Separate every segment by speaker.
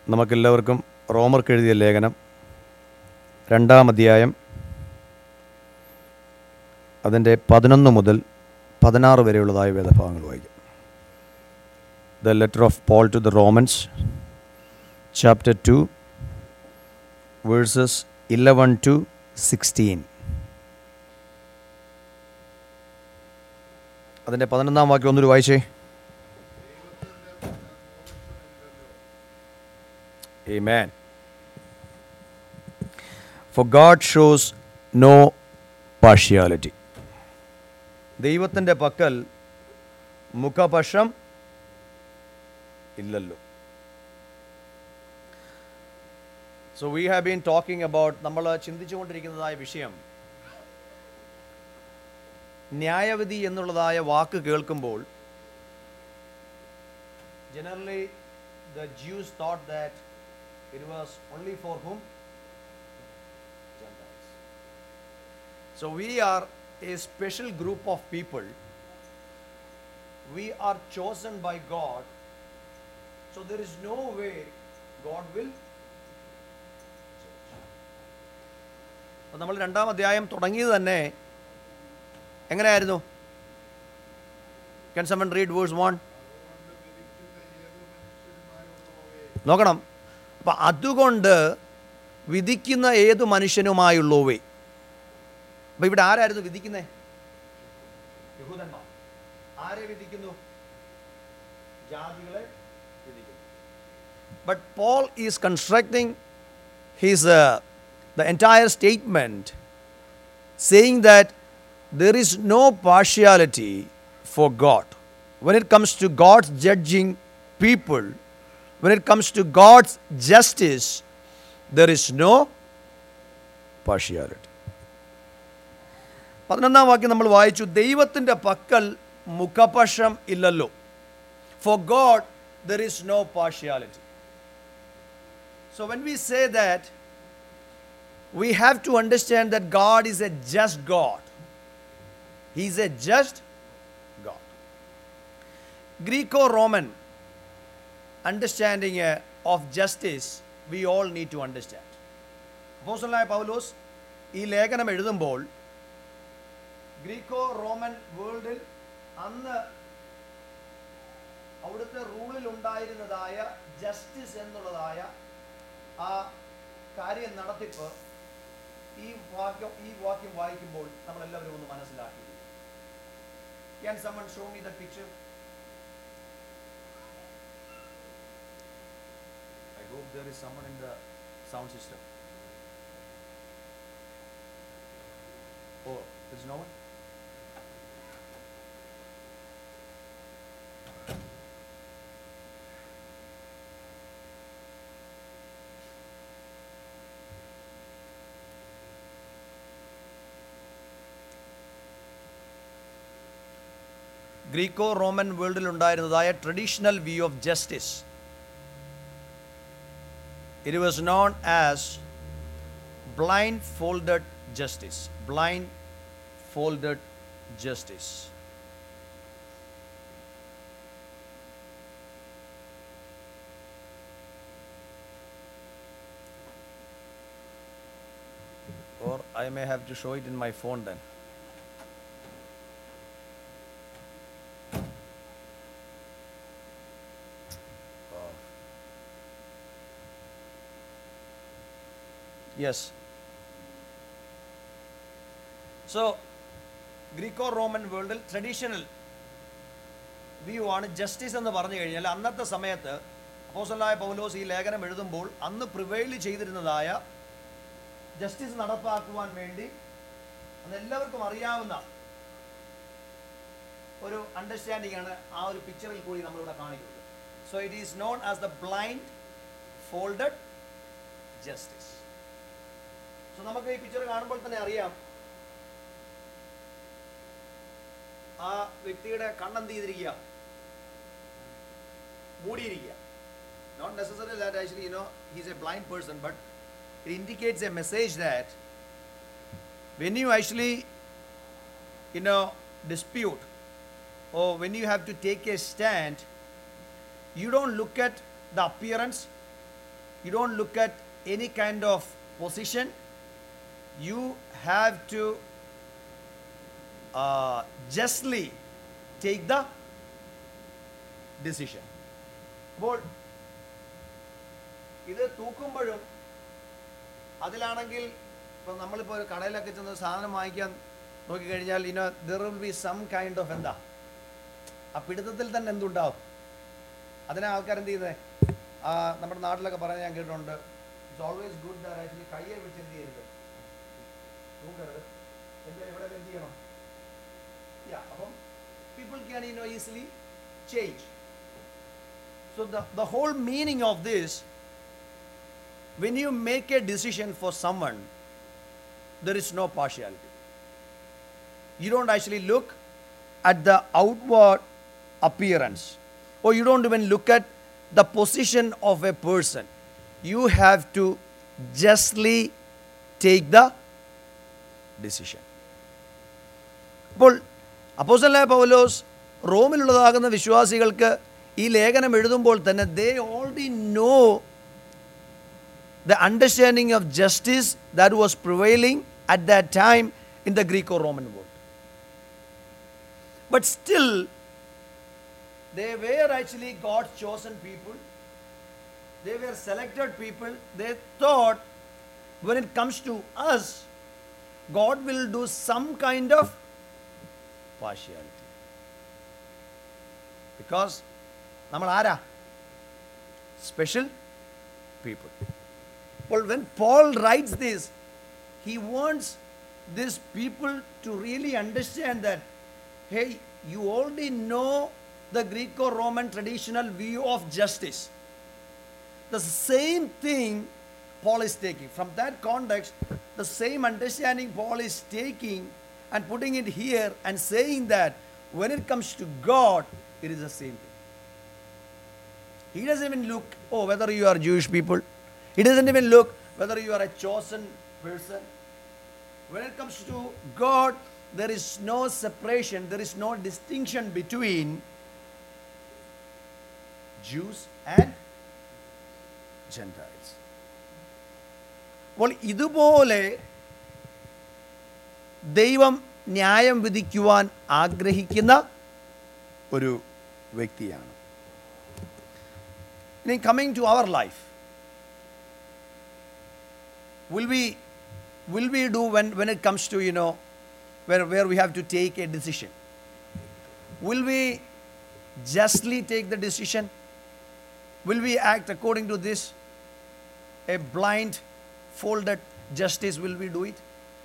Speaker 1: നമുക്കെല്ലാവർക്കും റോമർക്ക് എഴുതിയ ലേഖനം 2-ാം അധ്യായം അതിൻ്റെ 11 മുതൽ 16 വരെയുള്ളതായ വേദഭാഗങ്ങൾ വായിക്കും. The letter of Paul to the Romans, chapter 2, verses 11 to 16. അതിൻ്റെ 11-ാം വാക്യം ഒന്നൊരു വായിച്ചേ. Amen. For God shows no partiality. ദൈവത്തിൻ്റെ പക്കൽ മുഖപക്ഷം ഇല്ലല്ലോ. So we have been talking about, നമ്മൾ ചിന്തിച്ചുകൊണ്ടിരിക്കുന്നതായ വിഷയം, ന്യായവിധി എന്നുള്ളതായ വാക്ക് കേൾക്കുമ്പോൾ generally the Jews thought that it was only for whom? Gentiles. So we are a special group of people. We are chosen by God. So there is no way God will judge. അപ്പോൾ നമ്മൾ 2-ാം അധ്യായം തുടങ്ങിയത് തന്നെ എങ്ങനെയായിരുന്നു? Can someone read verse 1? നോക്കണം. അപ്പം അതുകൊണ്ട് വിധിക്കുന്ന ഏതു മനുഷ്യനുമായുള്ളവേ. അപ്പം ഇവിടെ ആരായിരുന്നു വിധിക്കുന്നത്? യഹൂദന്മാർ. ആരെ വിധിക്കുന്നു? ജാതികളെ വിധിക്കുന്നു. But Paul is constructing his the entire statement saying that there is no partiality for God. When it comes to God's judging people, when it comes to God's justice, there is no partiality. 11-ാം വാക്യം നമ്മൾ വായിച്ചു, ദൈവത്തിൻ്റെ പക്കൽ മുഖപക്ഷം ഇല്ലല്ലോ. For God there is no partiality. So when we say that, we have to understand that God is a just God. He is a just God. Greco-Roman understanding of justice we all need to understand. അപ്പോസ്തലനായ പൗലോസ് ഈ ലേഖനം എഴുതുമ്പോൾ Graeco Roman വേൾഡിൽ അന്ന് അവിടുത്തെ റൂളിൽ ഉണ്ടായിരുന്നതായ justice എന്നുള്ളതായ ആ കാര്യം നടത്തിപ്പ് ഈ വാക്യം വായിക്കുമ്പോൾ നമ്മളെല്ലാവരും ഒന്ന് മനസ്സിലാക്കി. Can someone show me the picture? I hope there is someone in the sound system. Oh, there is no one? Greco Roman വേൾഡിൽ ഉണ്ടായിരുന്നതായ traditional view of justice. It was known as blindfolded justice. Blindfolded justice. Or I may have to show it in my phone then. Yes. So, Greco-Roman വേൾഡിൽ traditional view ആണ് justice എന്ന് പറഞ്ഞു കഴിഞ്ഞാൽ അന്നത്തെ സമയത്ത് അപ്പോസ്തലനായ പൗലോസ് ഈ ലേഖനം എഴുതുമ്പോൾ അന്ന് പ്രിവെയിൽ ചെയ്തിരുന്നതായ ജസ്റ്റിസ് നടപ്പാക്കുവാൻ വേണ്ടി അതെല്ലാവർക്കും അറിയാവുന്ന ഒരു അണ്ടർസ്റ്റാൻഡിംഗ് ആണ് ആ ഒരു പിക്ചറിൽ കൂടി നമ്മളിവിടെ കാണിക്കുന്നത്. So it is known as the blindfolded justice. So നമുക്ക് ഈ പിക്ചർ കാണുമ്പോൾ തന്നെ അറിയാം ആ വ്യക്തിയുടെ കണ്ണെന്ത് ചെയ്തിരിക്കുക? മൂടിയിരിക്കുക. Not necessary that actually he is a blind person, but it indicates a message that when you actually dispute or when you have to take a stand, you don't look at the appearance, You don't look at any kind of position. You have to justly take the decision. അപ്പോൾ ഇത് തൂക്കുമ്പോഴും അതിലാണെങ്കിൽ ഇപ്പം നമ്മളിപ്പോൾ ഒരു കടയിലൊക്കെ ചെന്ന് സാധനം വാങ്ങിക്കാൻ നോക്കിക്കഴിഞ്ഞാൽ there will be some kind of എന്താ ആ പിടുത്തത്തിൽ തന്നെ എന്തുണ്ടാവും. അതിനെ ആൾക്കാർ എന്ത് ചെയ്യുന്നത്, നമ്മുടെ നാട്ടിലൊക്കെ പറയാൻ ഞാൻ കേട്ടിട്ടുണ്ട്, it's always good that actually കയ്യെ വെച്ച് എന്ത് ചെയ്യരുത്, തൂക്കരുത്, ഇവിടെ എന്ത് ചെയ്യണം. അപ്പം people can easily change. So the whole meaning of this, when you make a decision for someone, there is no partiality. You don't actually look at the outward appearance, or you don't even look at the position of a person. You have to justly take the decision. അപ്പോൾ അപ്പോസ്തലനായ പൗലോസ് റോമിലുള്ളതാകുന്ന വിശ്വാസികൾക്ക് ഈ ലേഖനം എഴുതുമ്പോൾ തന്നെ they already know the understanding of justice that was prevailing at that time in the Greco-Roman world. But still, they were actually God's chosen people. They were selected people. They thought when it comes to us, God will do some kind of partiality. Because നമ്മൾ ആരാ? Special people. Well, when Paul writes this, he wants these people to really understand that, hey, you already know the Greco-Roman traditional view of justice. The same thing Paul is taking. From that context, the same understanding Paul is taking and putting it here and saying that when it comes to God, it is the same thing. He doesn't even look, whether you are Jewish people. He doesn't even look whether you are a chosen person. When it comes to God, there is no separation, there is no distinction between Jews and Gentiles. അപ്പോൾ ഇതുപോലെ ദൈവം ന്യായം വിധിക്കുവാൻ ആഗ്രഹിക്കുന്ന ഒരു വ്യക്തിയാണ്. ഇനി coming to our life, will we do when it comes to where we have to take a decision, will we justly take the decision? Will we act according to this, a blind folded justice? Will we do it?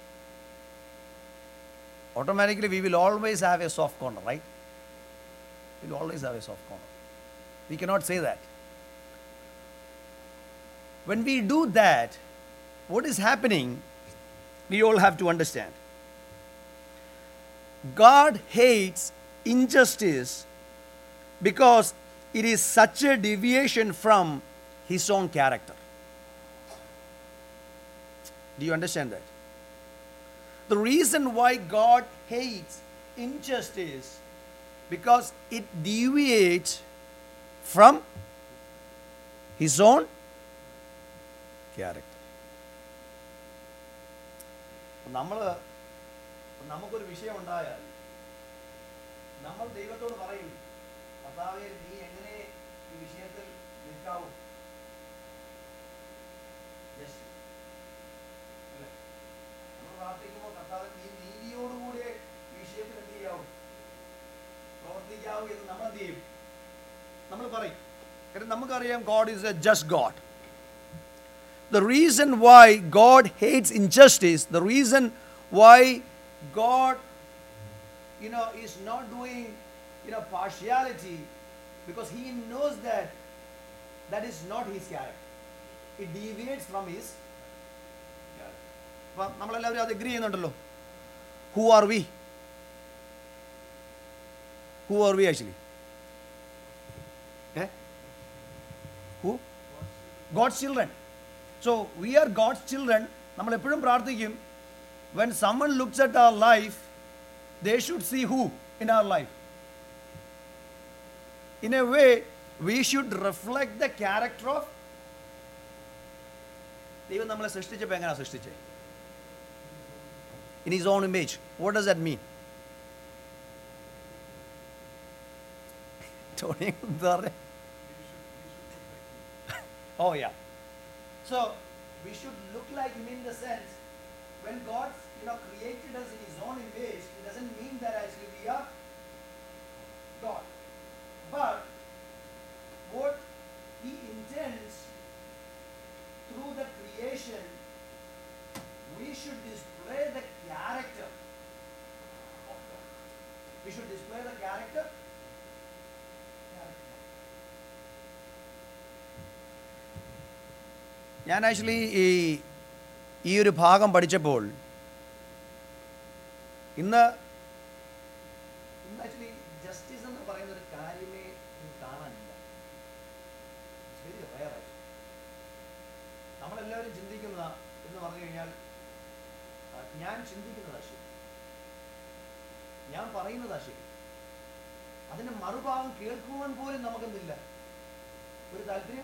Speaker 1: Automatically we will always have a soft corner, right? We will always have a soft corner. We cannot say that. When we do that, what is happening, we all have to understand. God hates injustice because it is such a deviation from His own character. Do you understand that? The reason why God hates injustice because it deviates from His own character. നമുക്കൊരു വിഷയം ഉണ്ടായാൽ നമ്മൾ ദൈവത്തോട് പറയും, കർത്താവേ നീ എങ്ങനെ ഈ വിഷയത്തിൽ നിൽക്കാവും? നമ്മൾ പ്രാർത്ഥിക്കുമ്പോൾ കർത്താവേ നീ നീതിയോടുകൂടി വിഷയത്തിൽ എന്ത് ചെയ്യാവും, പ്രവർത്തിക്കാവൂ എന്ന് നമ്മൾ എന്ത് ചെയ്യും? നമ്മൾ പറയും. കാരണം നമുക്കറിയാം God is a just God. The reason why God hates injustice, the reason why God is not doing partiality, because He knows that is not His character. It deviates from His character. അപ്പം നമ്മളെല്ലാവരും അത് agree ചെയ്യുന്നുണ്ടല്ലോ. Who are we? Who are we actually? Who? God's children. So we are God's children. നമ്മൾ എപ്പോഴും പ്രാർത്ഥിക്കും, when someone looks at our life, they should see who in our life. In a way, we should reflect the character of ദൈവം നമ്മളെ സൃഷ്ടിച്ചപ്പോൾ എങ്ങനെയാണ് സൃഷ്ടിച്ചത്? In his own image. What does that mean? Tony എന്താ പറയുക? Oh yeah. So we should look like him in the sense when God created us in his own image, it doesn't mean that actually we are God. But what he intends through the creation, we should display the character of God. We should display the character. ഞാൻ actually ഈ ഒരു ഭാഗം പഠിച്ചപ്പോൾ ഇന്ന് actually justice എന്ന് പറയുന്ന ഒരു കാര്യമേ കാണാനില്ല. Very rare. നമ്മളെല്ലാവരും ചിന്തിക്കുന്ന എന്ന് പറഞ്ഞു കഴിഞ്ഞാൽ ഞാൻ ചിന്തിക്കുന്നതാ ശരി, ഞാൻ പറയുന്നതാ ശരി, അതിൻ്റെ മറുഭാഗം കേൾക്കുവാൻ പോലും നമുക്കെന്തില്ല, ഒരു താല്പര്യം.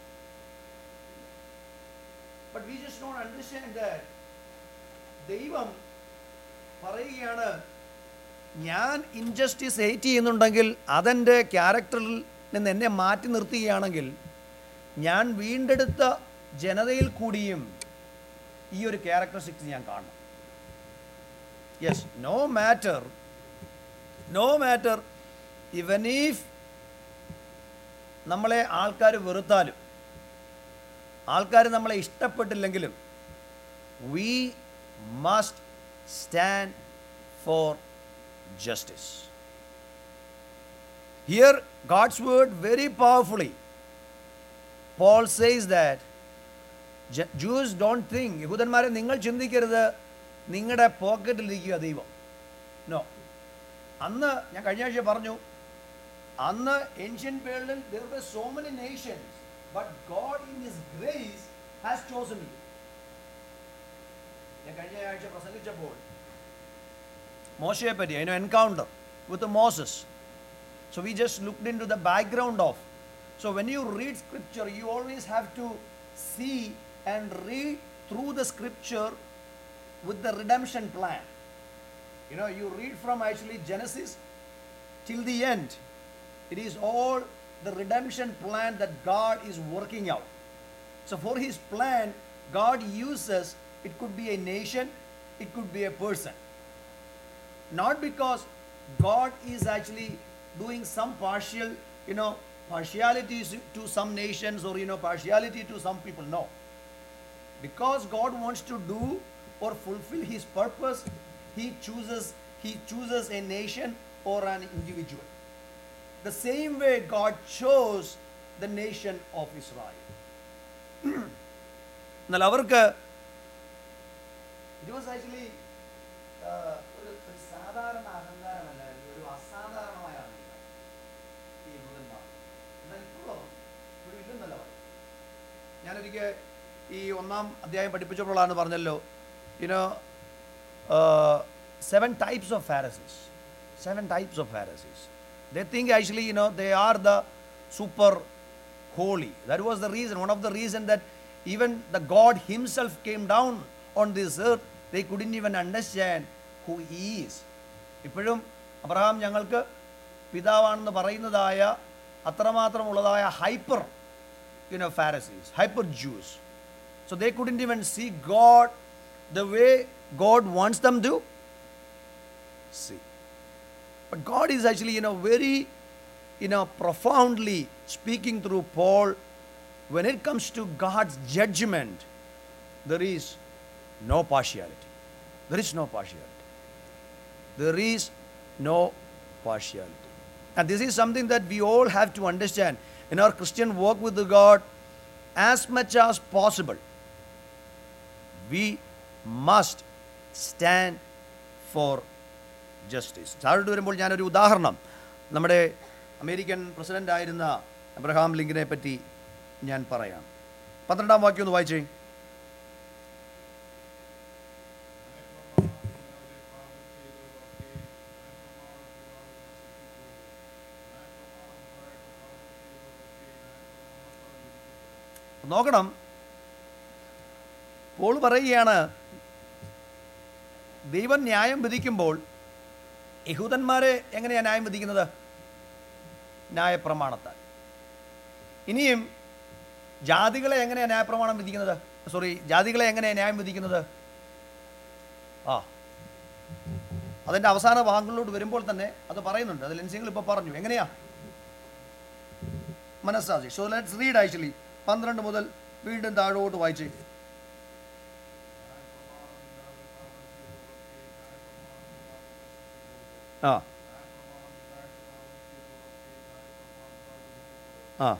Speaker 1: But we just don't understand that ദൈവം പറയുകയാണ്, ഞാൻ ഇൻജസ്റ്റിസ് ഹേറ്റ് ചെയ്യുന്നുണ്ടെങ്കിൽ അതെൻ്റെ ക്യാരക്ടറിൽ നിന്ന് എന്നെ മാറ്റി നിർത്തുകയാണെങ്കിൽ ഞാൻ വീണ്ടെടുത്ത ജനതയിൽ കൂടിയും ഈ ഒരു ക്യാരക്ടറിസ്റ്റിക്സ് ഞാൻ കാണണം. Yes, no matter even if നമ്മളെ ആൾക്കാർ വെറുത്താലും ആൾക്കാർ നമ്മളെ ഇഷ്ടപ്പെട്ടില്ലെങ്കിലും we must stand for justice. Here God's word very powerfully, Paul says that Jews don't think, യഹൂദന്മാരെ നിങ്ങൾ ചിന്തിക്കരുത് നിങ്ങളുടെ പോക്കറ്റിലിരിക്കുക ദൈവം. നോ. അന്ന് ഞാൻ കഴിഞ്ഞ ആഴ്ച പറഞ്ഞു, അന്ന് ഏൻഷ്യൻ വേൾഡിൽ there were so many nations, but God in his grace has chosen you. ഞാൻ കഴിഞ്ഞ ആഴ്ച പ്രസംഗിച്ചപ്പോൾ മോശയെ പറ്റി, encounter with Moses. So we just looked into the background of. So when you read scripture, you always have to see and read through the scripture with the redemption plan. You read from actually Genesis till the end. It is all the redemption plan that God is working out. So for his plan, God uses, it could be a nation, it could be a person. Not because God is actually doing some partiality to some nations or partiality to some people. No. Because God wants to do or fulfill his purpose, he chooses a nation or an individual. The same way God chose the nation of Israel. എന്നാൽ അവർക്ക് it was actually ഒരു സാധാരണ അഹങ്കാരമല്ലായിരുന്നു, ഒരു അസാധാരണമായ അഹങ്കാരം ഈ യഹൂദന്മാർ. എന്നാൽ ഇപ്പോഴും ഇല്ലെന്നല്ല പറയും. ഞാനൊരിക്കൽ ഈ 1-ാം അധ്യായം പഠിപ്പിച്ചപ്പോഴാണ് പറഞ്ഞല്ലോ, 7 types of Pharisees. 7 types of Pharisees. They think actually, they are the super holy. That was the reason, one of the reason that even the God himself came down on this earth. They couldn't even understand who he is. ഇപ്പോഴും Abraham ഞങ്ങൾക്ക് പിതാവാണെന്ന് പറയുന്നതായ അത്രമാത്രമുള്ളതായ hyper Pharisees, hyper Jews. So they couldn't even see God the way God wants them to see. But God is actually, very, profoundly speaking through Paul. When it comes to God's judgment, there is no partiality. There is no partiality. There is no partiality. And this is something that we all have to understand in our Christian walk with God. As much as possible, we must stand for justice. താഴോട്ട് വരുമ്പോൾ ഞാനൊരു ഉദാഹരണം നമ്മുടെ American president ആയിരുന്ന Abraham ലിങ്കനെ പറ്റി ഞാൻ പറയാം. 12-ാം വാക്യം ഒന്ന് വായിച്ചേ. നോക്കണം, പോൾ പറയുകയാണ്, ദൈവം ന്യായം വിധിക്കുമ്പോൾ യഹൂദന്മാരെ എങ്ങനെയാണ് ന്യായം വിധിക്കുന്നത്? ന്യായപ്രമാണത്താൽ. ഇനിയും ജാതികളെ എങ്ങനെയാണ് ന്യായപ്രമാണം വിധിക്കുന്നത്? ജാതികളെ എങ്ങനെയാണ് ന്യായം വിധിക്കുന്നത്? അതിൻ്റെ അവസാന ഭാഗങ്ങളിലോട്ട് വരുമ്പോൾ തന്നെ അത് പറയുന്നുണ്ട്. അത് ലെൻസിങ്ങൾ ഇപ്പോൾ പറഞ്ഞു. എങ്ങനെയാ? മനസ്സാക്ഷി. സോ ലെറ്റ്സ് റീഡ് ആക്ച്വലി 12 മുതൽ വീണ്ടും താഴോട്ട് വായിച്ച്. ആ ആ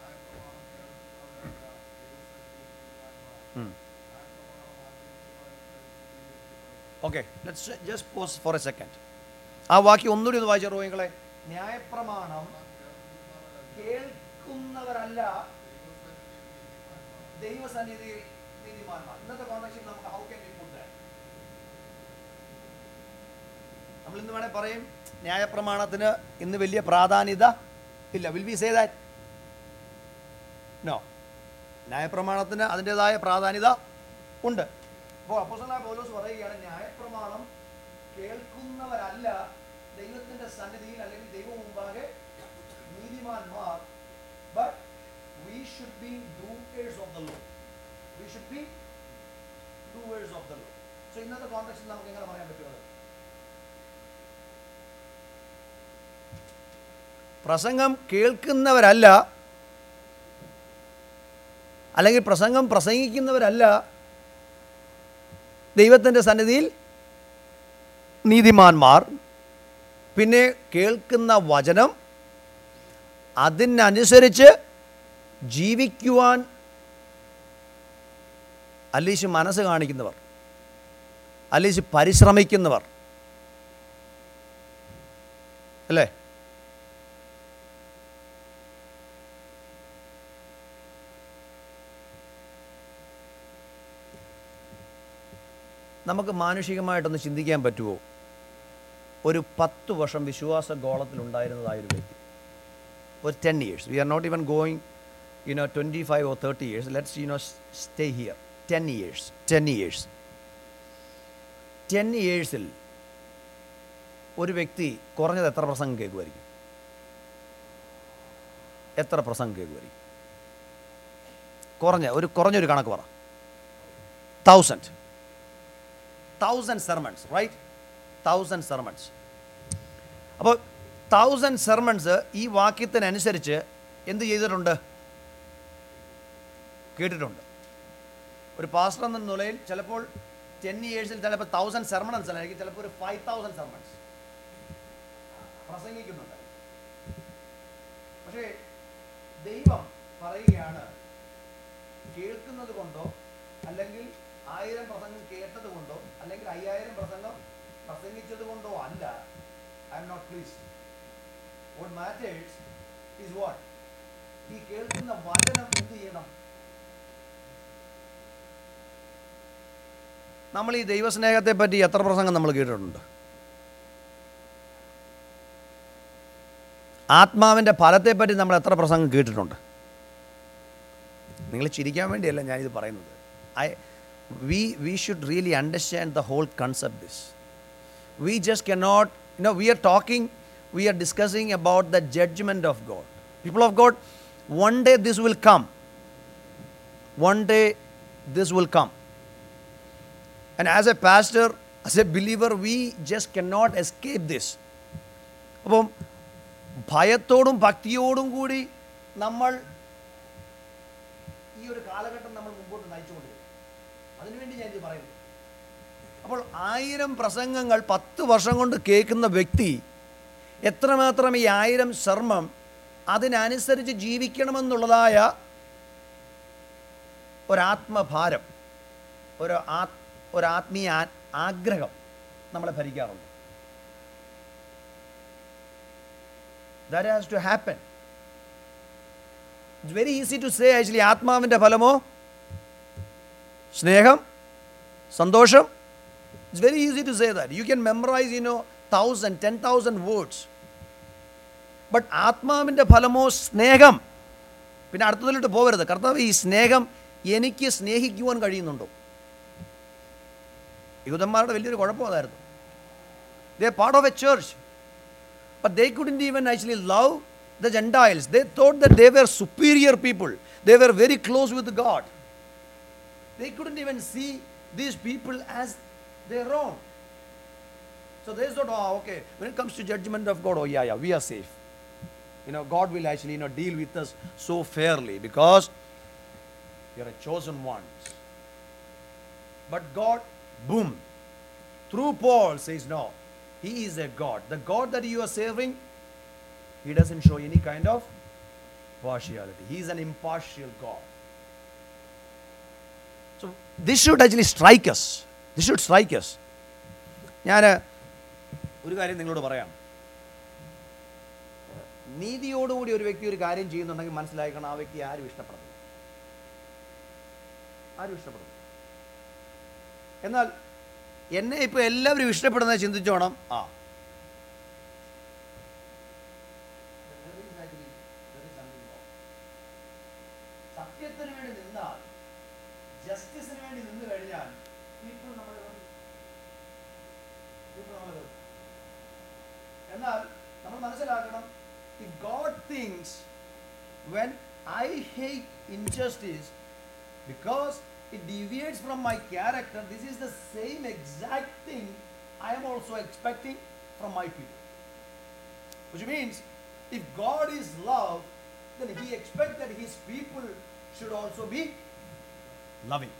Speaker 1: okay, let's just pause for a second. ആ വാക്യം ഒന്നുകൂടി ഒന്ന് വായിച്ച റോയിങ്ങളെ. ന്യായപ്രമാണം കേൾക്കുന്നവരല്ല ദൈവസന്നിധിയിൽ നീതിമാന്മാർ. ഇന്നത്തെ കോൺടെക്സ്റ്റിൽ നമുക്ക് how can we put that? നമ്മൾ ഇന്ന് വേണേൽ പറയും ന്യായപ്രമാണത്തിന് ഇന്ന് വലിയ പ്രാധാന്യത ഇല്ല. Will we say that? No. ന്യായപ്രമാണത്തിന് അതിൻ്റെതായ പ്രാധാന്യത ഉണ്ട്. അപ്പോൾ അപ്പോസ്തലനായ പൗലോസ് പറയുകയാണ്, ന്യായപ്രമാണം കേൾക്കുന്നവരല്ല ദൈവത്തിൻ്റെ സന്നിധിയിൽ അല്ലെങ്കിൽ ദൈവം മുമ്പാകെ നീതിമാന്മാർ. But we should be doers of the law. We should be doers of the law. So ഇന്നത്തെ കോൺടെക്സ്റ്റിൽ നമുക്ക് എങ്ങനെ പറയാൻ പറ്റുമത്? പ്രസംഗം കേൾക്കുന്നവരല്ല അല്ലെങ്കിൽ പ്രസംഗം പ്രസംഗിക്കുന്നവരല്ല ദൈവത്തിൻ്റെ സന്നിധിയിൽ നീതിമാന്മാർ. പിന്നെ കേൾക്കുന്ന വചനം അതിനനുസരിച്ച് ജീവിക്കുവാൻ അല്ലേശ് മനസ്സ് കാണിക്കുന്നവർ, അല്ലേശ് പരിശ്രമിക്കുന്നവർ, അല്ലേ? നമുക്ക് മാനുഷികമായിട്ടൊന്ന് ചിന്തിക്കാൻ പറ്റുമോ? ഒരു 10 വർഷം വിശ്വാസ ഗോളത്തിലുണ്ടായിരുന്നതായൊരു വ്യക്തി, ഒരു 10 years, we are not even going 25 or 30 years, let's stay here 10 years 10 yearsൽ ഒരു വ്യക്തി കുറഞ്ഞത് എത്ര പ്രസംഗം കേൾക്കുമായിരിക്കും? എത്ര പ്രസംഗം കേൾക്കുമായിരിക്കും? കുറഞ്ഞൊരു കണക്ക് പറ. 1000 sermons, right? 1000 sermons. അപ്പോൾ 1000 sermons ഈ വാക്യത്തിനനുസരിച്ച് എന്ത് ചെയ്തിട്ടുണ്ട്? കേട്ടിട്ടുണ്ട്. ഒരു പാസ്റ്റർ എന്ന നിലയിൽ ചിലപ്പോൾ 10 yearsൽ ചിലപ്പോൾ 1000 sermons അല്ലെങ്കിൽ ചിലപ്പോൾ ഒരു 5000 sermons പ്രസംഗിക്കുന്നുണ്ട്. പക്ഷേ ദൈവം പറയുകയാണ്, കേൾക്കുന്നത് കൊണ്ടോ അല്ലെങ്കിൽ 1000 പ്രസംഗം കേട്ടത് കൊണ്ടോ അല്ലെങ്കിൽ 5000 പ്രസംഗം പ്രസംഗിച്ചത് കൊണ്ടോ അല്ല, I am not pleased. What matters is what? ഈ കേൾക്കുന്ന വചനം എന്ത് ചെയ്യണം? നമ്മൾ ഈ ദൈവസ്നേഹത്തെ പറ്റി എത്ര പ്രസംഗം നമ്മൾ കേട്ടിട്ടുണ്ട്? ആത്മാവിൻ്റെ ഫലത്തെപ്പറ്റി നമ്മൾ എത്ര പ്രസംഗം കേട്ടിട്ടുണ്ട്? നിങ്ങൾ ചിരിക്കാൻ വേണ്ടിയല്ല ഞാനിത് പറയുന്നത്. We should really understand the whole concept this. We just cannot, we are discussing about the judgment of God. People of God, one day this will come. And as a pastor, as a believer, we just cannot escape this. അപ്പം ഭയത്തോടും ഭക്തിയോടും കൂടി നമ്മൾ ഈ ഒരു കാലഘട്ടം നമ്മൾ മുമ്പോട്ട് നയിച്ചുകൊണ്ടിരിക്കും. അതിനുവേണ്ടി ഞാനിത് പറയുന്നു. അപ്പോൾ 1000 പ്രസംഗങ്ങൾ 10 വർഷം കൊണ്ട് കേൾക്കുന്ന വ്യക്തി എത്രമാത്രം ഈ 1000 സർമ്മം അതിനനുസരിച്ച് ജീവിക്കണമെന്നുള്ളതായ ഒരാത്മഭാരം, ഒരാത്മീയ ആഗ്രഹം നമ്മളെ ഭരിക്കാറുണ്ട്. That has to happen. It's very easy to say actually ആത്മാവിൻ്റെ ഫലമോ സ്നേഹം, സന്തോഷം. It's very easy to say that. You can memorize 1000, 10,000 words. But ആത്മാവിൻ്റെ ഫലമോ സ്നേഹം. പിന്നെ അടുത്തതിലോട്ട് പോകരുത്. കർത്താവ്, ഈ സ്നേഹം എനിക്ക് സ്നേഹിക്കുവാൻ കഴിയുന്നുണ്ടോ? യൂദന്മാരുടെ വലിയൊരു കുഴപ്പം അതായിരുന്നു. They are part of a church, but they couldn't even actually love the Gentiles. They thought that they were superior people. They were very close with God. They couldn't even see these people as their own. So they thought, oh, okay, when it comes to judgment of God, oh yeah, we are safe. God will actually, deal with us so fairly because we are a chosen ones. But God, boom, through Paul says, no, He is a God. The God that you are serving, He doesn't show any kind of partiality. He is an impartial God. So this should actually strike us. This should strike us. ഞാൻ ഒരു കാര്യം നിങ്ങളോട് പറയാം. നീതിയോടുകൂടി ഒരു വ്യക്തി ഒരു കാര്യം ചെയ്യുന്നുണ്ടെങ്കിൽ മനസ്സിലാക്കണം, ആ വ്യക്തി ആരും ഇഷ്ടപ്പെടുന്നു. എന്നാൽ എന്നെ ഇപ്പോൾ എല്ലാവരും ഇഷ്ടപ്പെടുന്നത് ചിന്തിച്ചോണം. സത്യത്തിന് വേണ്ടി നിന്നാൽ, ജസ്റ്റിസിന് വേണ്ടി നിന്ന് കഴിഞ്ഞാൽ എന്നാൽ നമ്മൾ മനസ്സിലാക്കണം, if God thinks when I hate injustice because it deviates from my character, this is the same exact thing I am also expecting from my people. Which means, if God is love, then He expects that His people should also be loving.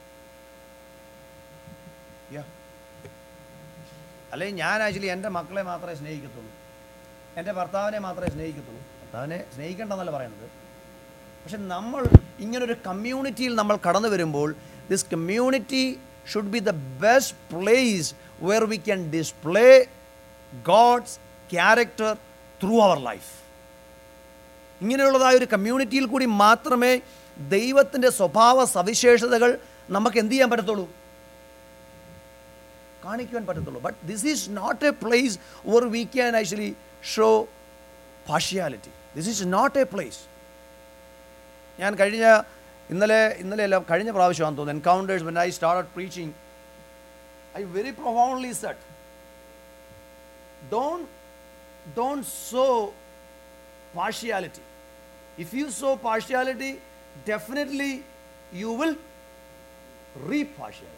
Speaker 1: Yeah. അല്ലെങ്കിൽ ഞാൻ actually എൻ്റെ മക്കളെ മാത്രമേ സ്നേഹിക്കത്തുള്ളൂ, എൻ്റെ ഭർത്താവിനെ മാത്രമേ സ്നേഹിക്കത്തുള്ളൂ. ഭർത്താവിനെ സ്നേഹിക്കേണ്ടെന്നല്ല പറയുന്നത്. പക്ഷെ നമ്മൾ ഇങ്ങനൊരു കമ്മ്യൂണിറ്റിയിൽ നമ്മൾ കടന്നു വരുമ്പോൾ, this community should be the best place where we can display God's character through our life. ഇങ്ങനെയുള്ളതായ ഒരു കമ്മ്യൂണിറ്റിയിൽ കൂടി മാത്രമേ ദൈവത്തിൻ്റെ സ്വഭാവ സവിശേഷതകൾ നമുക്ക് എന്ത് ചെയ്യാൻ പറ്റത്തുള്ളൂ, കാണിക്കുവാൻ പറ്റത്തുള്ളൂ. But this is not a place where we can actually show partiality. This is not a place. ഞാൻ ഇന്നലെ അല്ല, കഴിഞ്ഞ പ്രാവശ്യമാണെന്ന് തോന്നുന്നു, encounters when I started preaching, I very profoundly said, don't sow partiality. If you sow partiality, definitely you will reap partiality.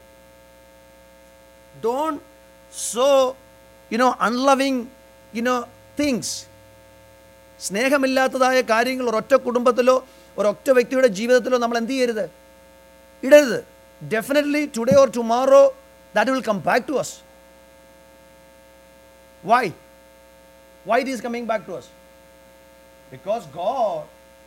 Speaker 1: Don't sow unloving things. സ്നേഹമില്ലാത്തതായ കാര്യങ്ങൾ ഒരൊറ്റ കുടുംബത്തിലോ ഒരൊറ്റ വ്യക്തിയുടെ ജീവിതത്തിലോ നമ്മൾ എന്ത് ചെയ്യരുത്, ഇടരുത്. Definitely today or tomorrow that will come back to us. Why it is coming back to us? Because God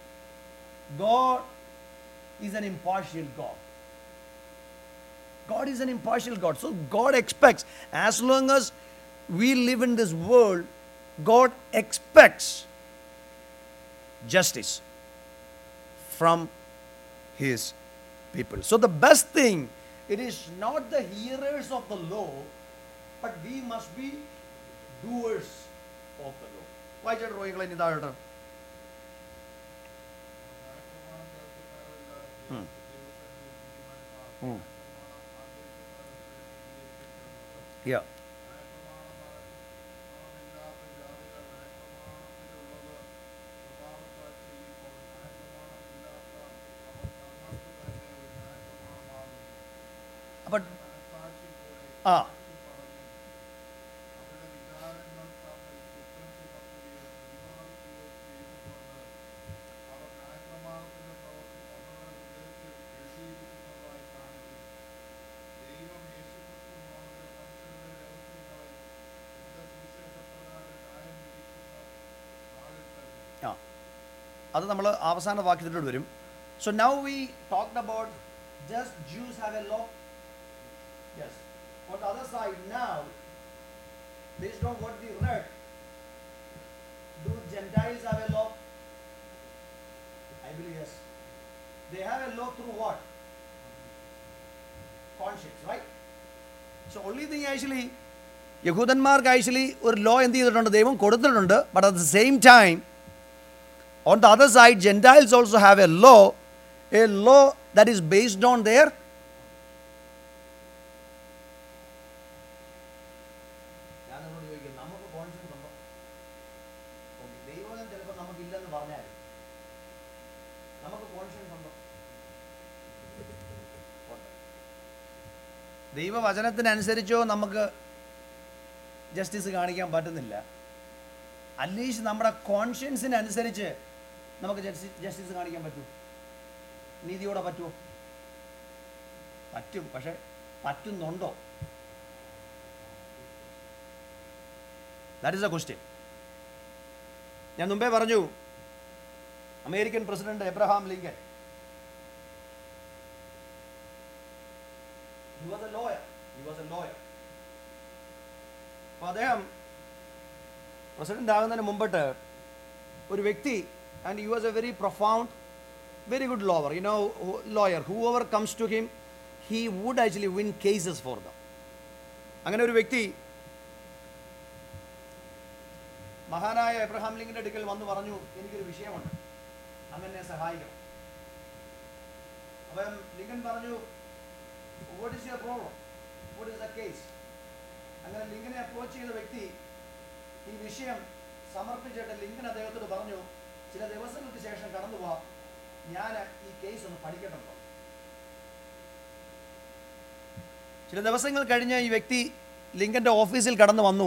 Speaker 1: is an impartial God. God is an impartial God. So God expects, as long as we live in this world, God expects justice from His people. So the best thing, it is not the hearers of the law, but we must be doers of the law. വായിച്ചിട്ട് റോയികളെ ഇനി താഴോട്ട്. Yeah. But അത് നമ്മൾ അവസാന വാക്യത്തിലോട്ട് വരും. So now we talked about, just Jews have a law? Yes. On the other side now, based on what we read, do Gentiles have a law? I believe yes. They have a law through what? Conscience, right? So only thing actually, യഹൂദന്മാർക്ക് actually ഒരു law എന്ത് ചെയ്തിട്ടുണ്ട്, ദൈവം കൊടുത്തിട്ടുണ്ട്. But at the same time, on the other side, Gentiles also have a law that is based on their ദൈവവചനത്തിനനുസരിച്ചോ നമുക്ക് justice കാണിക്കാൻ പറ്റുന്നില്ല. അറ്റ്ലീസ്റ്റ് നമ്മുടെ കോൺഷ്യൻസിനനുസരിച്ച് നമുക്ക് ജസ്റ്റിസ് കാണിക്കാൻ പറ്റുമോ? നീതിയോടെ പറ്റുമോ? പറ്റും. പക്ഷെ പറ്റുന്നുണ്ടോ? That is a question. ഞാൻ മുമ്പേ പറഞ്ഞു, American president Abraham Lincoln, he was a lawyer. അപ്പോൾ അദ്ദേഹം പ്രസിഡന്റ് ആകുന്നതിന് മുമ്പിട്ട് ഒരു വ്യക്തി, and he was a very profound, very good lawyer. Whoever comes to him, he would actually win cases for them. അങ്ങനെ ഒരു വ്യക്തി മഹാനായ എബ്രഹാം ലിങ്കന്റെ അടുക്കൽ വന്ന് പറഞ്ഞു, എനിക്കൊരു വിഷയമുണ്ട്, അങ്ങനെ സഹായിക്കണം. അപ്പം ലിങ്കൻ പറഞ്ഞു, what is your problem? What is the case? അങ്ങനെ ലിങ്കനെ അപ്രോച്ച് ചെയ്ത വ്യക്തി ഈ വിഷയം സമർപ്പിച്ചിട്ട് ലിങ്കൻ അദ്ദേഹത്തോട് പറഞ്ഞു, ചില ദിവസങ്ങൾക്ക് ശേഷം കടന്നു പോവാം, ഞാൻ ഈ കേസ് ഒന്ന് പഠിക്കട്ടുണ്ടോ. ചില ദിവസങ്ങൾ കഴിഞ്ഞ് ഈ വ്യക്തി ലിങ്കന്റെ ഓഫീസിൽ കടന്നു വന്നു.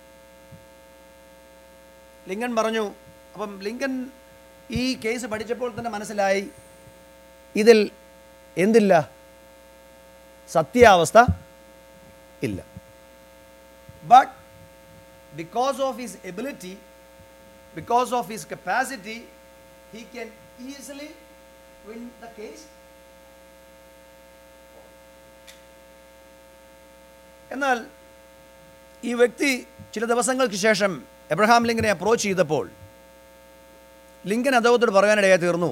Speaker 1: ലിങ്കൻ പറഞ്ഞു, അപ്പം ലിങ്കൻ ഈ കേസ് പഠിച്ചപ്പോൾ തന്നെ മനസ്സിലായി, ഇതിൽ എന്തില്ല? സത്യാവസ്ഥ ഇല്ല. But because of his ability, because of his capacity, he can easily win the case. എന്നാൽ ഈ വ്യക്തി ചില ദിവസങ്ങൾക്ക് ശേഷം എബ്രഹാം ലിങ്കനെ അപ്രോച്ച് ചെയ്തപ്പോൾ ലിങ്കൻ അദ്ദേഹത്തോട് പറയാനിടയായി തീർന്നു,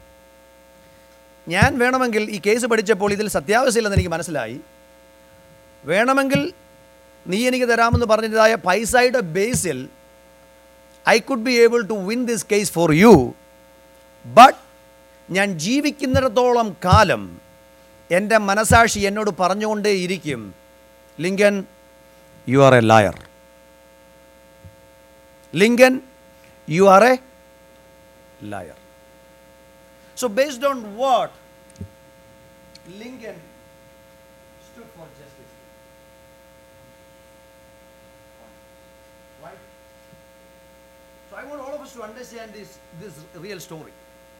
Speaker 1: ഞാൻ വേണമെങ്കിൽ ഈ കേസ് പഠിച്ചപ്പോൾ ഇതിൽ സത്യാവസ്ഥയില്ലെന്ന് എനിക്ക് മനസ്സിലായി, വേണമെങ്കിൽ നീ എനിക്ക് തരാമെന്ന് പറഞ്ഞതായ പൈസയുടെ ബേസിൽ I could be able to win this case for you, but ഞാൻ ജീവിക്കുന്നിടത്തോളം കാലം എൻ്റെ മനസാക്ഷി എന്നോട് പറഞ്ഞുകൊണ്ടേയിരിക്കും, Lincoln, you are a liar. Lincoln, you are a liar. So based on what Lincoln stood for justice, right? So I want all of us to understand this real story.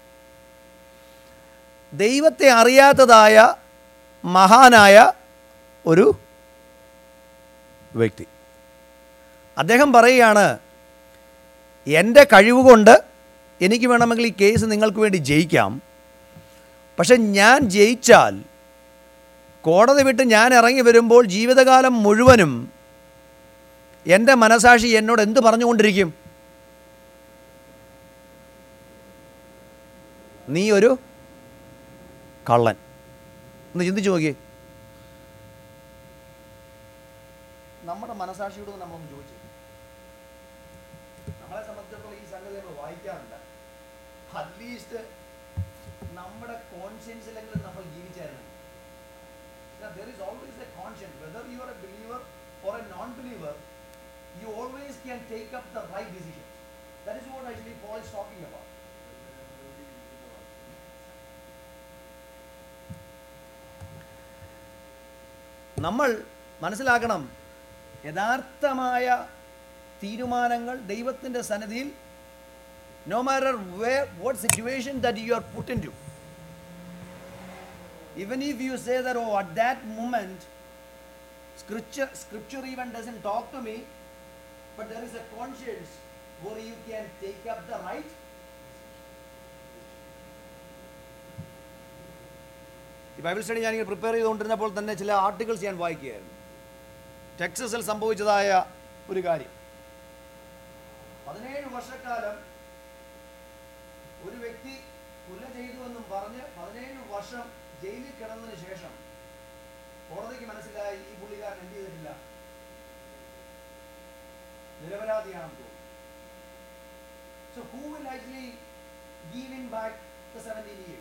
Speaker 1: ദൈവത്തെ അറിയാത്തതായ മഹാനായ ഒരു വ്യക്തി, അദ്ദേഹം പറയുകയാണ്, എൻ്റെ കഴിവുകൊണ്ട് എനിക്ക് വേണമെങ്കിൽ ഈ കേസ് നിങ്ങൾക്ക് വേണ്ടി ജയിക്കാം, പക്ഷെ ഞാൻ ജയിച്ചാൽ കോടതി വിട്ട് ഞാൻ ഇറങ്ങി വരുമ്പോൾ ജീവിതകാലം മുഴുവനും എൻ്റെ മനസാക്ഷി എന്നോട് എന്ത് പറഞ്ഞുകൊണ്ടിരിക്കും? നീ ഒരു കള്ളൻ. ഒന്ന് ചിന്തിച്ചു നോക്കിയേ. നമ്മുടെ മനസാക്ഷിയോട് നമ്മളൊന്ന് ചോദിച്ചു. നമ്മളെ സംബന്ധിച്ചിടത്തോളം ഈ സംഗതി നമ്മൾ വായിക്കാറില്ല. അറ്റ്ലീസ്റ്റ് നമ്മുടെ കോൺഷ്യൻസിലെങ്കിലും നമ്മൾ ജീവിച്ചായിരുന്നു. There is always a conscience. Whether you are a believer or a non-believer, you always can take up the right decision. That is what actually Paul is talking about. നമ്മൾ മനസ്സിലാക്കണം, യഥാർത്ഥമായ തീരുമാനങ്ങൾ ദൈവത്തിൻ്റെ സന്നിധിയിൽ, no matter what situation that you are put into, even if you say that, oh, at that moment scripture even doesn't talk to me, but there is a conscience where you can take up the right. ഈ Bible study ഞാനിങ്ങനെ prepare ചെയ്തുകൊണ്ടിരുന്നപ്പോൾ തന്നെ ചില articles ഞാൻ വായിക്കുകയായിരുന്നു. ടെക്സസിൽ സംഭവിച്ചതായ ഒരു കാര്യം. 17 വർഷക്കാലം ഒരു വ്യക്തി കൊല ചെയ്തുവെന്നും പറഞ്ഞ് 17 വർഷം ജയിലിൽ കിടന്നതിന് ശേഷം കോടതിക്ക് മനസ്സിലായി ഈ പുള്ളിക്കാരൻ എന്ത് ചെയ്തിട്ടില്ല, നിരപരാധിയാണെന്ന് തോന്നുന്നു. So who will actually give him back the 17 years?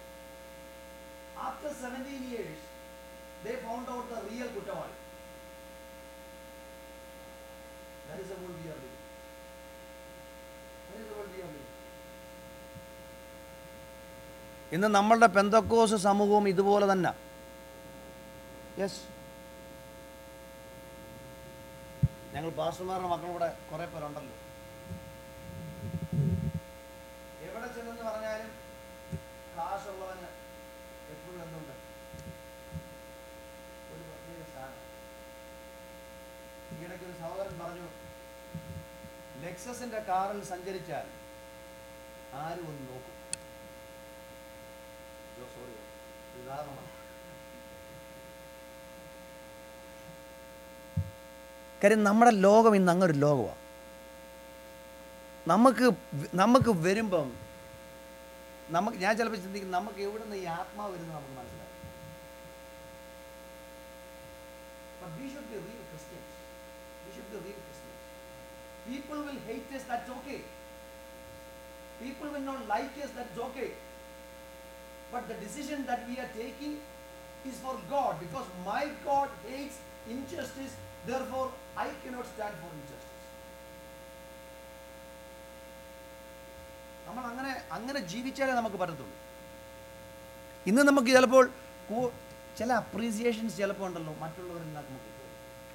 Speaker 1: After 17 years, they found out the real കുറ്റവാളി. That is the world we are living. That is the world we are living. ഇന്ന് നമ്മളുടെ പെന്തക്കോസ് സമൂഹവും ഇതുപോലെ തന്നെ. യെസ്, ഞങ്ങൾ പാസ്റ്റർമാരുടെ മക്കളിവിടെ കുറേ പേരുണ്ടല്ലോ. എവിടെ ചെന്നെന്ന് പറഞ്ഞാലും കാശുള്ളവന് എപ്പോഴും എന്തുണ്ട്, ഒരു പ്രത്യേക സ്ഥാനം. ഈയിടയ്ക്ക് ഒരു സഹോദരൻ പറഞ്ഞു, ലെക്സസിന്റെ കാറിൽ സഞ്ചരിച്ചാൽ ആരും ഒന്ന് നോക്കും. സോറി, ഉദാഹരണമാണ്. കാര്യം നമ്മുടെ ലോകം ഇന്ന് അങ്ങൊരു ലോകമാണ്. നമുക്ക് വരുമ്പം ഞാൻ ചിലപ്പോൾ ചിന്തിക്കും, നമുക്ക് എവിടെ നിന്ന് ഈ ആത്മാവ് വരുന്നത് നമുക്ക് മനസ്സിലാവും. But we should be real Christians. We should be real Christians. People will hate us, that's okay. People will not like us, that's okay. But the decision that we are taking is for God, because my God hates injustice, therefore I cannot stand for injustice. നമ്മൾ അങ്ങനെ ജീവിച്ചാലേ നമുക്ക് പറ്റത്തുള്ളൂ. ഇന്ന് നമുക്ക് ചിലപ്പോൾ ചില appreciations ചിലപ്പോൾ ഉണ്ടല്ലോ മറ്റുള്ളവരിൽ നിന്ന് നമുക്ക് കിട്ടും.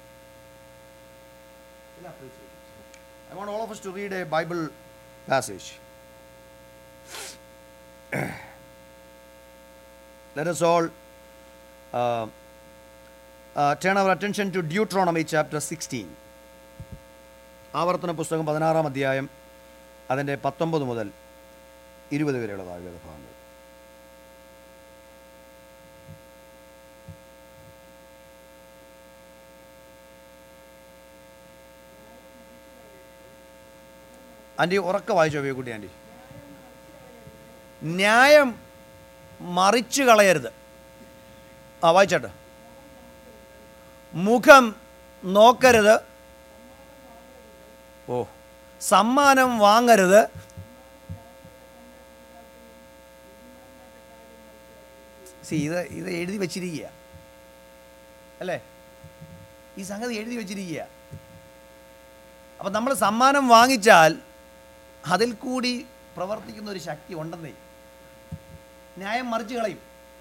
Speaker 1: ചില appreciations. I want all of us to read a Bible passage. Let us all turn our attention to Deuteronomy chapter 16. ആവർത്തന പുസ്തകം 16-ാം അധ്യായം അതിൻ്റെ 19 മുതൽ 20 വരെയുള്ള വേദഭാഗങ്ങൾ. ആൻറ്റി ഉറക്ക വായിച്ചോ വേക്കുട്ടി ആൻറ്റി. ന്യായം മറിച്ചു കളയരുത്. വായിച്ചാട്ടെ. മുഖം നോക്കരുത്. സമ്മാനം വാങ്ങരുത്. ഇത് എഴുതി വച്ചിരിക്കുക അല്ലേ? ഈ സംഗതി എഴുതി വച്ചിരിക്കുക. അപ്പം നമ്മൾ സമ്മാനം വാങ്ങിച്ചാൽ അതിൽ കൂടി പ്രവർത്തിക്കുന്ന ഒരു ശക്തി ഉണ്ടെന്നേ. ന്യായം മറിച്ച് കളയും.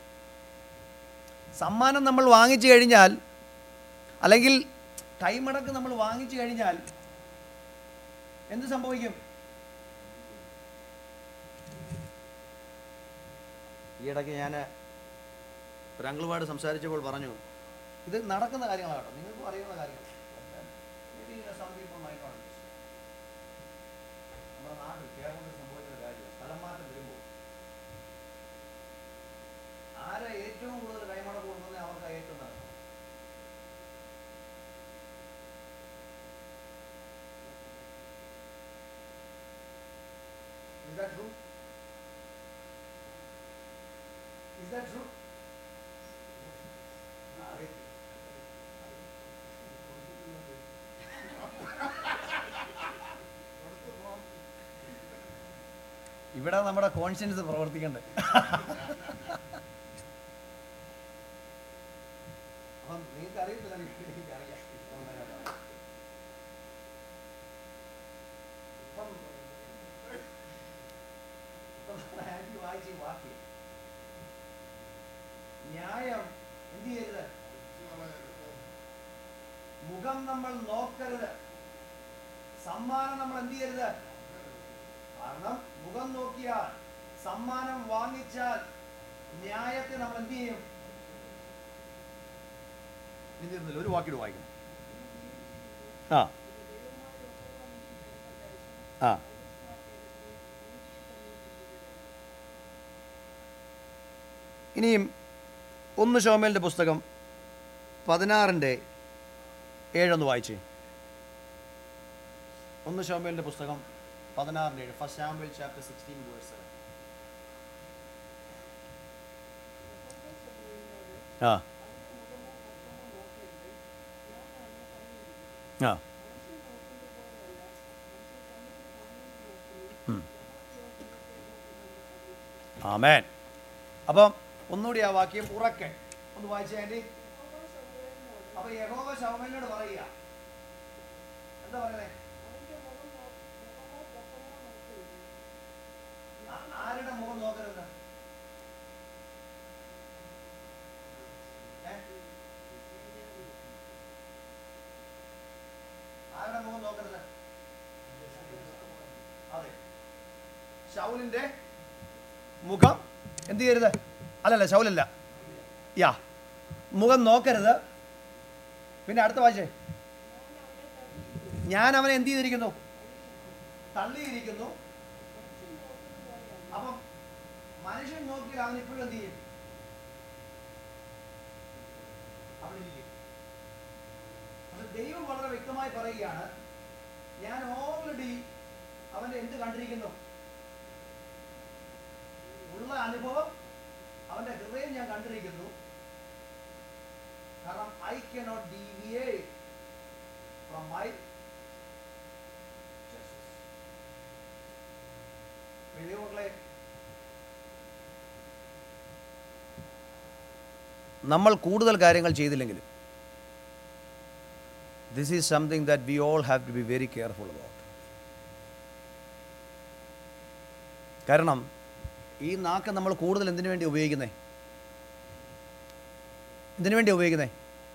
Speaker 1: സമ്മാനം നമ്മൾ വാങ്ങിച്ചു കഴിഞ്ഞാൽ, അല്ലെങ്കിൽ കൈമടക്ക് നമ്മൾ വാങ്ങിച്ചു കഴിഞ്ഞാൽ എന്ത് സംഭവിക്കും? ഈയിടയ്ക്ക് ഞാൻ ഒരു അങ്കിളുമായിട്ട് സംസാരിച്ചപ്പോൾ പറഞ്ഞു, ഇത് നടക്കുന്ന കാര്യങ്ങളാണ് കേട്ടോ, നിങ്ങൾക്കും അറിയുന്ന കാര്യങ്ങൾ. നമ്മുടെ നാട്ടിൽ കേരളത്തിൽ സംഭവിക്കുന്ന കാര്യം, സ്ഥലം മാറ്റം വരുമ്പോൾ ആരെ ഏറ്റവും കൂടുതൽ കൈമടക്ക് കൊടുക്കുന്നത് അവർക്ക് ഏറ്റവും നടക്കണം. Is that true? Is that true? ഇവിടെ നമ്മുടെ കോൺഷ്യൻസ് പ്രവർത്തിക്കണ്ടേ? അപ്പം നിങ്ങൾക്ക് അറിയത്തില്ല, എനിക്കറിയാം. വായിച്ച് വാക്യം, ന്യായം എന്ത് ചെയ്യരുത്, മുഖം നമ്മൾ നോക്കരുത്, സമ്മാനം നമ്മൾ എന്ത് ചെയ്യരുത്. കാരണം മുഖം നോക്കിയാൽ, സമ്മാനം വാങ്ങിച്ചാൽ ന്യായത്തെ നമ്മൾ എന്ത് ചെയ്യും? ഒരു വാക്കിയോട് വായിക്കണം. ഇനിയും 1 ശമൂവേലിൻ്റെ പുസ്തകം 16:7 വായിച്ചേ. 1 ശമൂവേലിൻ്റെ പുസ്തകം 16:7. First Samuel chapter 16 verse 7. ആമേൻ. അപ്പം ഒന്നുകൂടി ആ വാക്യം ഉറക്കെ ഒന്ന് വായിച്ചേ ആൻറ്റി. അപ്പൊ യഹോവ ശമൂവേലിനോട് പറയുക, എന്താ പറയണേ? ആരുടെ മുഖം നോക്കരുത്? ശൗലിന്റെ മുഖം എന്ത് ചെയ്യരുത്? അല്ലല്ല, ശൗലല്ല, യാ, മുഖം നോക്കരുത്. പിന്നെ അടുത്ത വായിച്ചേ. ഞാൻ അവനെ എന്ത് ചെയ്തിരിക്കുന്നു? തള്ളിയിരിക്കുന്നു. അപ്പം മനുഷ്യൻ നോക്കിയാൽ അവൻ ഇപ്പോഴും എന്ത് ചെയ്യും? അവിടെ ഇരിക്കും. പക്ഷെ ദൈവം വളരെ വ്യക്തമായി പറയുകയാണ്, ഞാൻ ഓൾറെഡി അവന്റെ എന്ത് കണ്ടിരിക്കുന്നു? ഉള്ള അനുഭവം, അവന്റെ ഹൃദയം ഞാൻ കണ്ടിരിക്കുന്നു. കാരണം I cannot deviate from my justice. ദൈവമക്കളെ, നമ്മൾ കൂടുതൽ കാര്യങ്ങൾ ചെയ്തില്ലെങ്കിലും this is something that we all have to be very careful about. കാരണം ഈ നാക്ക് നമ്മൾ കൂടുതൽ എന്തിനു വേണ്ടി ഉപയോഗിക്കുന്നേ? എന്തിനു വേണ്ടി ഉപയോഗിക്കുന്നേ?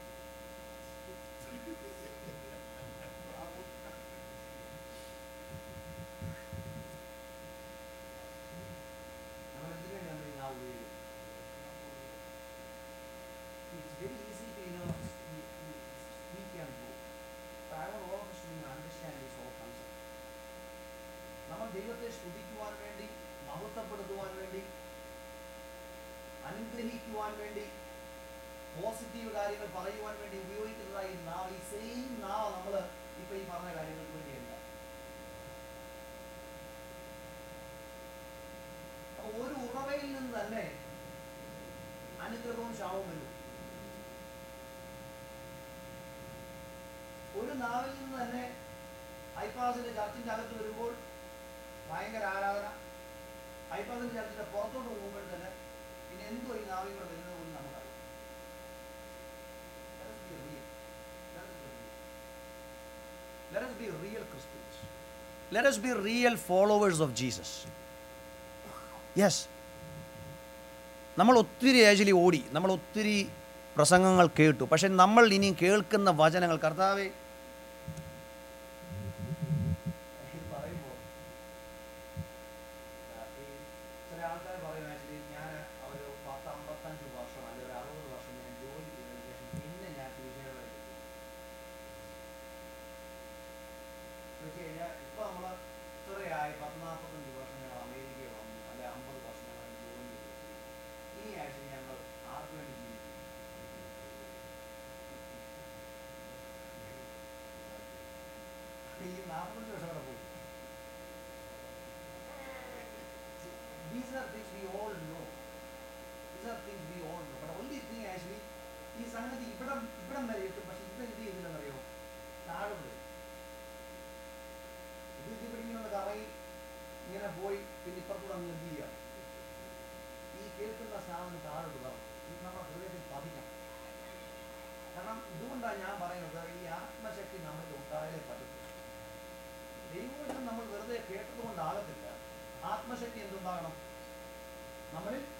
Speaker 1: നമ്മൾ ദൈവത്തെ സ്തുതിക്കുവാൻ വേണ്ടി, മഹത്വപ്പെടുത്തുവാൻ വേണ്ടി, അനുഗ്രഹിക്കുവാൻ വേണ്ടി, പോസിറ്റീവ് കാര്യങ്ങൾ പറയുവാൻ വേണ്ടി ഉപയോഗിക്കുന്നതായി നാവ്, ഈ സെയിം നാവ് നമ്മൾ ഇപ്പൊ ഈ പറഞ്ഞ കാര്യങ്ങൾക്ക് വേണ്ടിയല്ല. അപ്പൊ ഒരു ഉറവയിൽ നിന്ന് തന്നെ അനുഗ്രഹവും ശാപവും വരും. ഒരു നാവിൽ നിന്ന് തന്നെ ഐപാസിന്റെ ചർച്ചിന്റെ അകത്ത് വരുമ്പോൾ ഭയങ്കര ആരാധന, ഐപാസിന്റെ ചർച്ചിന്റെ പുറത്തോട്ട് പോകുമ്പോൾ തന്നെ പിന്നെ എന്തോ ഈ നാവിൽ കൂടെ വരുന്നത് പോലും നമുക്കറിയാം. Let us be real Christians. Let us be real followers of Jesus. Yes. നമ്മൾ ഒത്തിരി ആക്ച്വലി ഓടി, നമ്മൾ ഒത്തിരി പ്രസംഗങ്ങൾ കേട്ടു. പക്ഷെ നമ്മൾ ഇനി കേൾക്കുന്ന വചനങ്ങൾ, കർത്താവേ, പറയുമ്പോൾ ചില ആൾക്കാർ പറയും, ആക്ച്വലി ഞാൻ ഒരു 10-55 വർഷം അല്ലെങ്കിൽ 60 വർഷം ഞാൻ ജോലി ചെയ്തതിനു ശേഷം പിന്നെ ഞാൻ സുവിശേഷം കഴിഞ്ഞാൽ ഇപ്പൊ നമ്മള് ഇത്രയായി 10-45 വർഷം ഞങ്ങൾ അമേരിക്കയിൽ വന്നു, അല്ലെ 50 വർഷം ഞങ്ങൾ ജോലി ചെയ്തു. ഇനി ആക്ച്വലി ഞങ്ങൾ ആർക്ക് വേണ്ടി ജീവിക്കും? ഈ 45 വർഷം കൂടെ പോയി. These are things we all know. These are things we all know. But only thing actually, ഈ സംഗതി ഇവിടം വരെ എത്തും. പക്ഷെ ഇത് എന്ത് ചെയ്തില്ലെന്നറിയോ? താഴെ ഇങ്ങനെ കറങ്ങി ഇങ്ങനെ പോയി പിന്നെ ഇപ്പുറത്തൂടെ അങ്ങ് എന്ത് ചെയ്യുക? ഈ കേൾക്കുന്ന സാധനം താഴോട്ട് വരണം. ഇത് നമ്മുടെ ഹൃദയത്തിൽ പതിക്കണം. കാരണം ഇതുകൊണ്ടാണ് ഞാൻ പറയുന്നത്, ഈ ആത്മശക്തി നമ്മളിൽ ഉണ്ടായാലേ പറ്റും. ദൈവവചനം നമ്മൾ വെറുതെ കേട്ടത് കൊണ്ടാകത്തില്ല. ആത്മശക്തി എന്തുണ്ടാകണം? നമ്മളിൽ